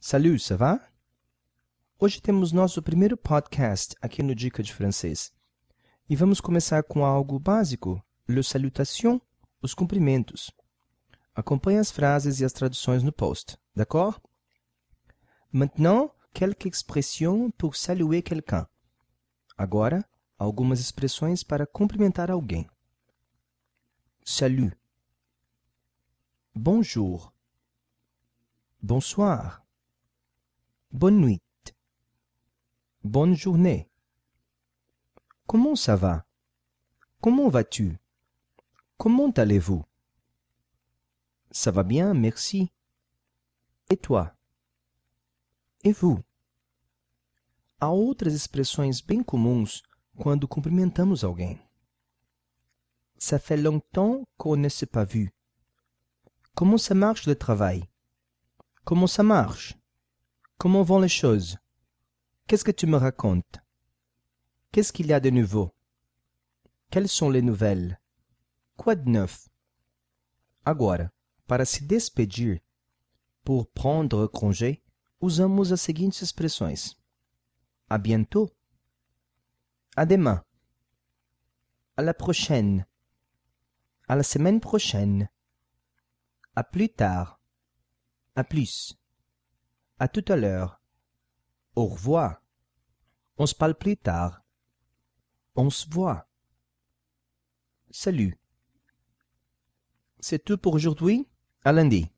Salut, ça va? Hoje temos nosso primeiro podcast aqui no Dica de Francês. E vamos começar com algo básico, le salutation, os cumprimentos. Acompanhe as frases e as traduções no post, d'accord? Maintenant, quelques expressions pour saluer quelqu'un. Agora, algumas expressões para cumprimentar alguém. Salut. Bonjour. Bonsoir. Bonne nuit. Bonne journée. Comment ça va? Comment vas-tu? Comment allez-vous? Ça va bien, merci. Et toi? Et vous? Há outras expressões bem comuns quando cumprimentamos alguém. Ça fait longtemps qu'on ne s'est pas vu. Comment ça marche le travail? Comment ça marche? Comment vont les choses? Qu'est-ce que tu me racontes? Qu'est-ce qu'il y a de nouveau? Quelles sont les nouvelles? Quoi de neuf? Agora, para se despedir, pour prendre congé, usamos as seguintes expressões. À bientôt. À demain. À la prochaine. À la semaine prochaine. À plus tard. À plus. À tout à l'heure. Au revoir. On se parle plus tard. On se voit. Salut. C'est tout pour aujourd'hui. À lundi.